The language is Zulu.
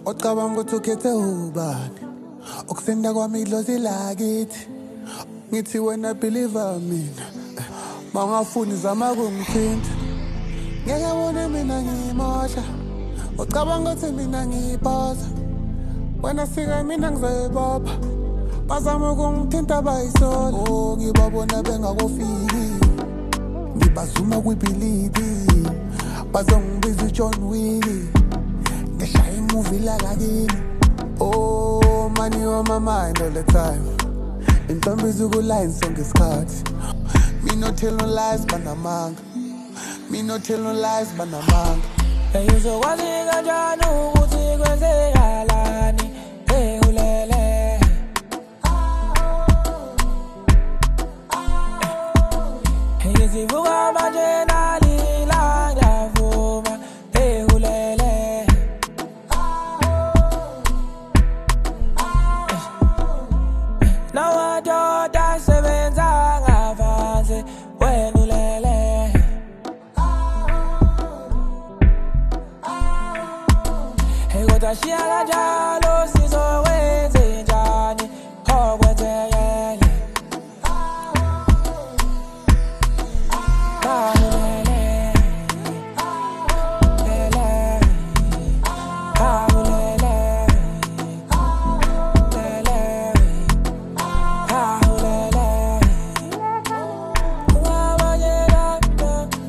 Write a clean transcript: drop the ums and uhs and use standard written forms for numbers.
ocabanga ukuthi ukhethe ubani okusenda kwami idlozi lakithi ngithi wena believer mina mangafuni zama kungithinta ngeke wona mina ngimosha ocabanga ukuthi mina ngiphosa wena sika mina ngizoyibopha bazama ukungithinta bayisola ngibabona bengakofiki ngibazuma kwibhilidi bazongibiza uJohn Wick ngishaya imovie la kakini money on my mind all the time intombi zukuline sonke isikhathi me no tell no lies banamanga me no tell no lies banamanga uzokwazi kanjani ukuthi kwenzekalani ulele ngizivuka manje nalila ngiyavuma ulele nawadoda sebenza ngavanze wena ulele kodwa shiya kanjalo